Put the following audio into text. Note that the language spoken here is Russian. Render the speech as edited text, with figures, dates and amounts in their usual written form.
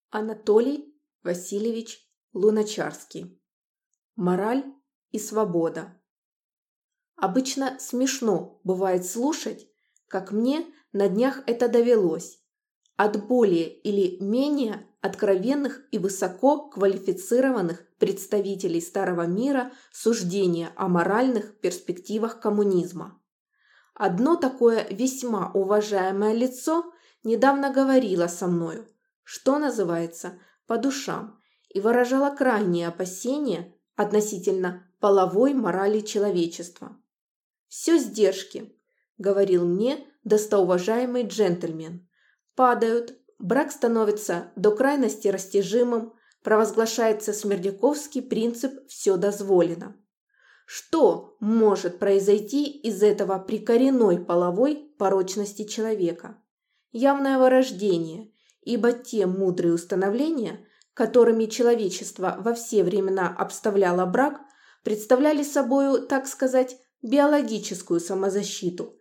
Анатолий Васильевич Луначарский. Мораль и свобода. Обычно смешно бывает слушать, как мне на днях это довелось, от более или менее откровенных и высоко квалифицированных представителей старого мира суждения о моральных перспективах коммунизма. Одно такое весьма уважаемое лицо недавно говорило со мною, что называется, по душам, и выражало крайние опасения относительно половой морали человечества. «Все сдержки», – говорил мне достоуважаемый джентльмен, – «падают, брак становится до крайности растяжимым, провозглашается смердяковский принцип «все дозволено». Что может произойти из этого при коренной половой порочности человека? Явное вырождение, ибо те мудрые установления, которыми человечество во все времена обставляло брак, представляли собою, так сказать, биологическую самозащиту